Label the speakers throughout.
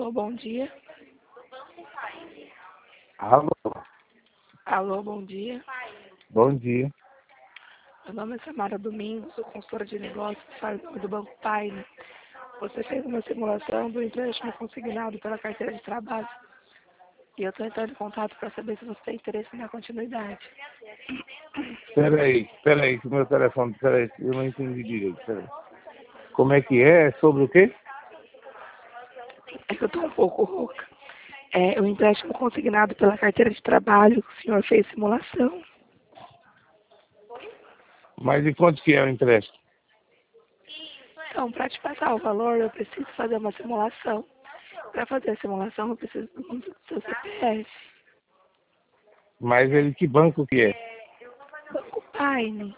Speaker 1: Alô, bom dia.
Speaker 2: Alô,
Speaker 1: Alô, bom dia.
Speaker 2: bom dia.
Speaker 1: Meu nome é Samara Domingos, sou consultora de negócios do Banco Paine. Você fez uma simulação do empréstimo consignado pela carteira de trabalho. E eu estou entrando em contato para saber se você tem interesse na continuidade.
Speaker 2: Peraí, que o meu telefone, peraí, eu não entendi direito, peraí. Como é que é? É sobre o quê?
Speaker 1: É que eu estou um pouco rouca. É o empréstimo consignado pela carteira de trabalho. O senhor fez simulação.
Speaker 2: Mas e quanto que é o empréstimo?
Speaker 1: Então, para te passar o valor, eu preciso fazer uma simulação. Para fazer a simulação, eu preciso do seu CPF.
Speaker 2: Mas ele que banco que é?
Speaker 1: Banco Paine.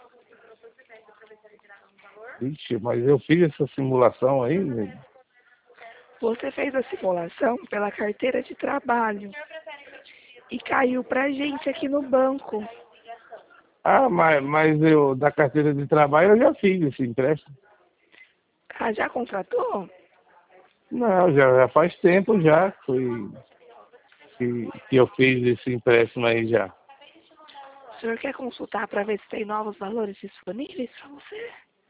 Speaker 2: Ixi, mas eu fiz essa simulação aí, né?
Speaker 1: Você fez a simulação pela carteira de trabalho e caiu pra gente aqui no banco.
Speaker 2: Ah, mas eu, da carteira de trabalho, eu já fiz esse empréstimo.
Speaker 1: Ah, já contratou?
Speaker 2: Não, já faz tempo já que eu fiz esse empréstimo aí já.
Speaker 1: O senhor quer consultar para ver se tem novos valores disponíveis para você?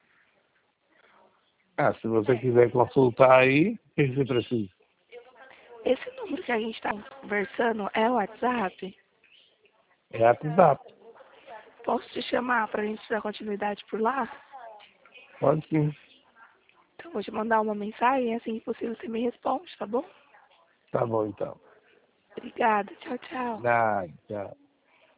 Speaker 2: Ah, se você quiser consultar aí, o que você precisa?
Speaker 1: Esse número que a gente está conversando é o WhatsApp?
Speaker 2: É WhatsApp.
Speaker 1: Posso te chamar para a gente dar continuidade por lá?
Speaker 2: Pode sim.
Speaker 1: Então, vou te mandar uma mensagem, assim que possível você me responde, tá bom?
Speaker 2: Tá bom, então.
Speaker 1: Obrigada. Tchau, tchau.
Speaker 2: Nada, tchau.